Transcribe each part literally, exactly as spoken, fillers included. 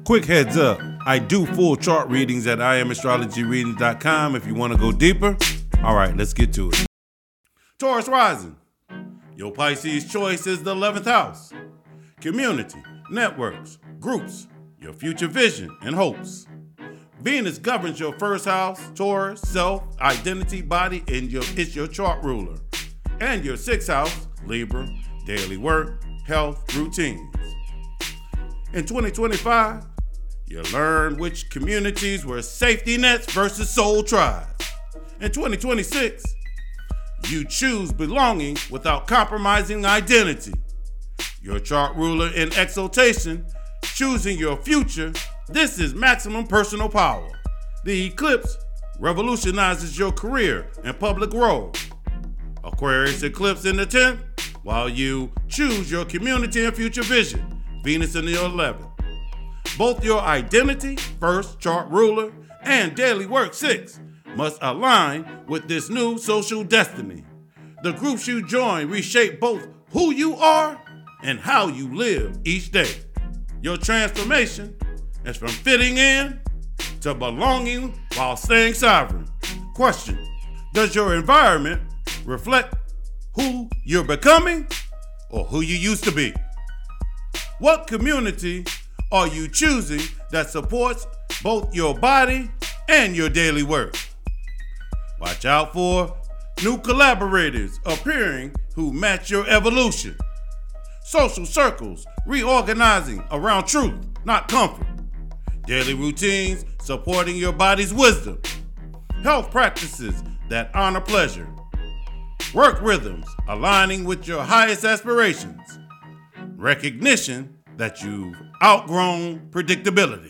Quick heads up, I do full chart readings at I am astrology readings dot com if you want to go deeper. All right, let's get to it. Taurus rising. Your Pisces choice is the eleventh house. Community, networks, groups, your future vision and hopes. Venus governs your first house, Taurus, self, identity, body, and your, it's your chart ruler. And your sixth house, Libra, daily work, health, routines. In twenty twenty-five, you learn which communities were safety nets versus soul tribes. In twenty twenty-six, you choose belonging without compromising identity. Your chart ruler in exaltation, choosing your future. This is maximum personal power. The eclipse revolutionizes your career and public role. Aquarius eclipse in the tenth, while you choose your community and future vision. Venus in the eleventh. Both your identity, first chart ruler, and daily work, six, must align with this new social destiny. The groups you join reshape both who you are and how you live each day. Your transformation is from fitting in to belonging while staying sovereign. Question: does your environment reflect who you're becoming or who you used to be? What community are you choosing that supports both your body and your daily work? Watch out for new collaborators appearing who match your evolution. Social circles reorganizing around truth, not comfort. Daily routines supporting your body's wisdom. Health practices that honor pleasure. Work rhythms aligning with your highest aspirations. Recognition that you've outgrown predictability.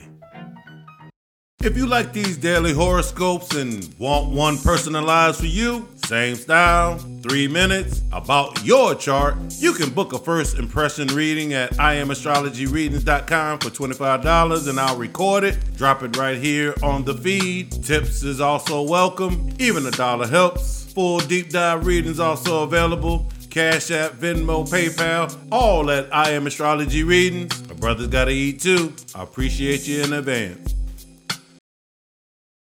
If you like these daily horoscopes and want one personalized for you, same style, three minutes, about your chart, you can book a first impression reading at I am astrology readings dot com for twenty-five dollars and I'll record it, drop it right here on the feed. Tips is also welcome, even a dollar helps. Full deep dive readings also available. Cash App, Venmo, PayPal, all at I Am Astrology Readings. My brother's gotta eat too. I appreciate you in advance.